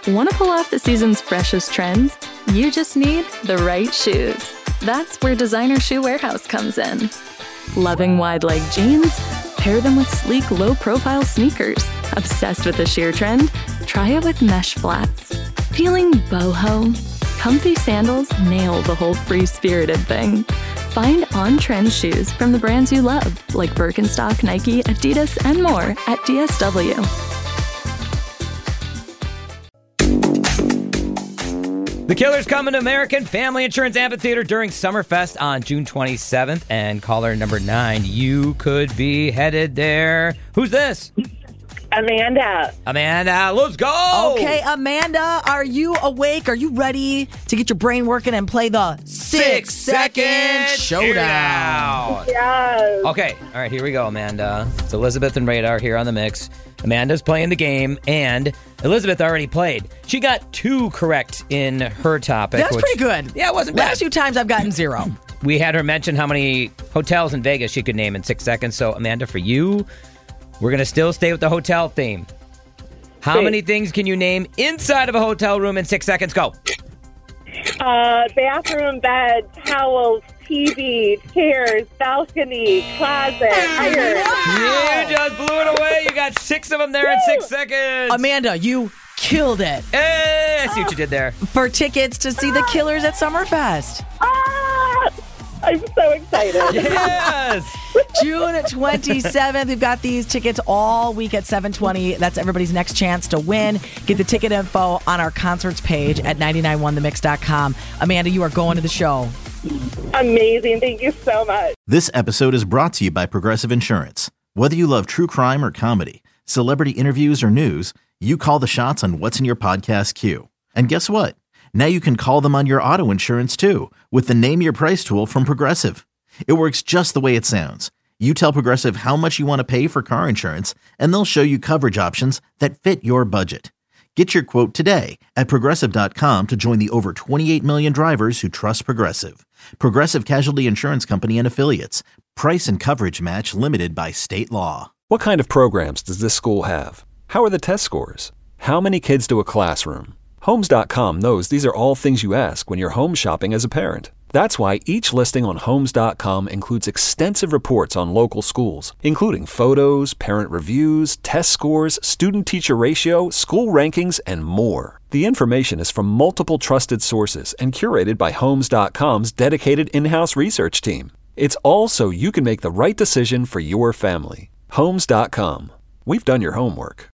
Want to pull off the season's freshest trends? You just need the right shoes. That's where Designer Shoe Warehouse comes in. Loving wide-leg jeans? Pair them with sleek, low-profile sneakers. Obsessed with the sheer trend? Try it with mesh flats. Feeling boho? Comfy sandals nail the whole free-spirited thing. Find on-trend shoes from the brands you love, like Birkenstock, Nike, Adidas, and more at DSW. The Killers coming to American Family Insurance Amphitheater during Summerfest on June 27th. And caller number 9, you could be headed there. Who's this? Amanda. Amanda, let's go! Okay, Amanda, are you awake? Are you ready to get your brain working and play the 6-second showdown? Yes. Okay, all right, here we go, Amanda. It's Elizabeth and Radar here on the mix. Amanda's playing the game, and Elizabeth already played. She got 2 correct in her topic. That's pretty good. Yeah, it wasn't bad. Last few times I've gotten 0. We had her mention how many hotels in Vegas she could name in 6 seconds. So, Amanda, for you, we're going to still stay with the hotel theme. How many things can you name inside of a hotel room in 6 seconds? Go. Bathroom, bed, towels, TV, chairs, balcony, closet, iron. You just blew it away. You got 6 of them there in 6 seconds. Amanda, you killed it. Hey, I see what you did there. For tickets to see the Killers at Summerfest. I'm so excited. Yes. June 27th. We've got these tickets all week at 720. That's everybody's next chance to win. Get the ticket info on our concerts page at 991themix.com. Amanda, you are going to the show. Amazing. Thank you so much. This episode is brought to you by Progressive Insurance. Whether you love true crime or comedy, celebrity interviews or news, you call the shots on what's in your podcast queue. And guess what? Now you can call them on your auto insurance too with the Name Your Price tool from Progressive. It works just the way it sounds. You tell Progressive how much you want to pay for car insurance, and they'll show you coverage options that fit your budget. Get your quote today at Progressive.com to join the over 28 million drivers who trust Progressive. Progressive Casualty Insurance Company and Affiliates. Price and coverage match limited by state law. What kind of programs does this school have? How are the test scores? How many kids do a classroom? Homes.com knows these are all things you ask when you're home shopping as a parent. That's why each listing on Homes.com includes extensive reports on local schools, including photos, parent reviews, test scores, student-teacher ratio, school rankings, and more. The information is from multiple trusted sources and curated by Homes.com's dedicated in-house research team. It's all so you can make the right decision for your family. Homes.com. We've done your homework.